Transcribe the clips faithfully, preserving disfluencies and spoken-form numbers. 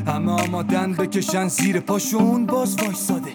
همه آمادن بکشن زیر پاشون باز وایساده.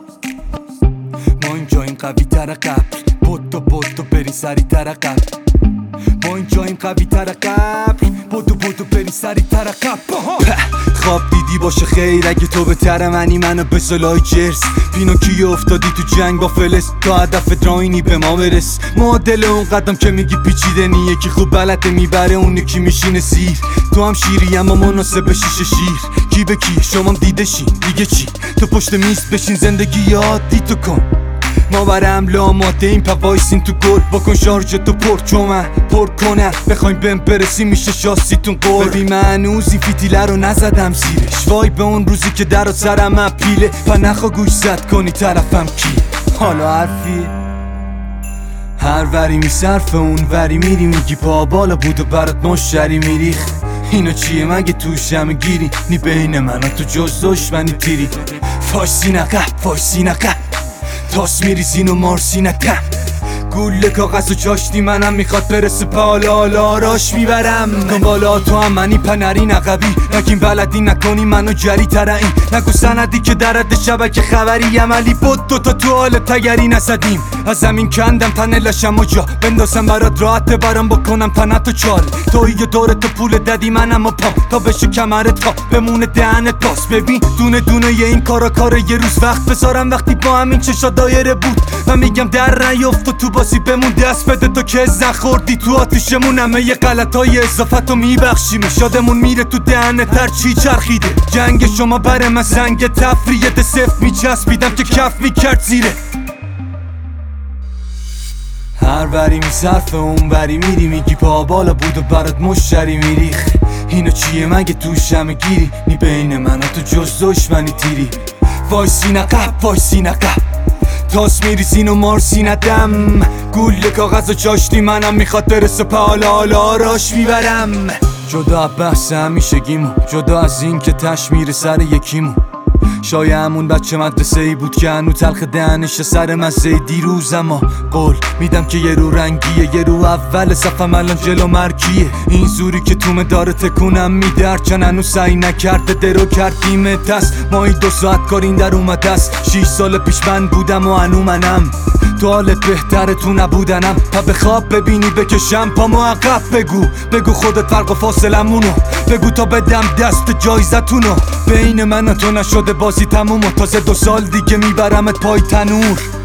ما اینجا این قوی تر قبل، پتو پتو بری سری تر قبل. ما اینجا این قوی تر قبل، پتو پتو بری سری تر قبل. خواب دیدی باشه خیر اگه تو به تر منی، منو به سلای جرس پینوکیو افتادی تو جنگ با فلس، تا هدف دراینی به ما برس. معادل اون قدم که میگی پیچیده نی، یکی خوب بلده میبره اون یکی میشینه سیر. تو هم شیری اما مناسب شیشه شیر، کی به کی شما دیده شین دیگه چی. تو پشت میز بشین زندگی عادی تو کن، ما برای حمله آماده این پا وایسین تو گل. بکن شارژ تو پر چومن پر کنن، بخوایم بهم برسی میشه شاستیتون قول. ببین من هنوز این فیتیله رو نزدم زیرش، وای به اون روزی که در و سرم اپیله. پا نخوا گوش زد کنی طرفم کی، حالا حرفی هر وری میصرف اون وری میری، میگی پا بالا بود و برات مشتری میریخ. اینا چیه مگه توش همه گیری، نی بین من و تو جز دشمنی تیری. فایسی نقه فایسی نقه تاس میریزین و مارسی نتم، گوله کاغذ و چاشتی منم میخواد برسه پالا حالا آراش میبرم. بالا تو هم منی پنری نقبی، نگیم بلدی نکنی منو جری ترعیم. نگو سندی که درد شبکه خبری عملی بود، دوتا تو حال تگری نزدیم. از زمین کندم تنه لشم و جا بندازم برات راحت برام بکنم تنت و چال. توی دورت پول ددی منم و پام تا بشه کمرت تا بمونه دهنت باز. ببین دونه دونه یه این کارا کاره یه روز وقت بذارم وقتی با همین چشا دایره بود. من میگم در نیفت و تو بازی بمون دست بده تو که از نخوردی تو آتیشمون. همه یه غلطای اضافتو میبخشیم، شادمون میره تو دهنت هر چی چرخیده. جنگ شما بره من زنگ تفریه ده صفت میچسبیدم که کف میکرد زیره. هر وری میصرف اون وری میری، میگی پا بالا بود و برات مشتری میریخ. اینو چیه مگه توش همه گیری، نی بین من و تو جز دشمنی تیری. وایسی نقب وایسی نقب تاس میریزین و مارسی ندم، گوله کاغذ و چاشتی منم میخواد برسه پا حالا حالا آراش میبرم. جدا از بحث همیشگیمون، جدا از این که تش میره سر یکیمون. شاید همون بچه مدرسه ای بود که هنو تلخ دهنش سر مزه دیروز. اما قول میدم که یه رو رنگیه، یه رو اول صفم الان جلو مرگیه. این زوری که تومه داره تکونم میده، هرچن هنو سعی نکرده درو کردیم دست. ما این دو ساعت کار این در اومده است، شیش سال پیش من بودم و هنو منم. تو حالت بهتره تو نبودنم، تا به خواب ببینی بکشم پامو عقب. بگو بگو خودت فرق و فاصلمونو، بگو تا بدم دست جایزتونو. بین من و تو نشده بازی تموم و تازه دو سال دیگه میبرمت پای تنور.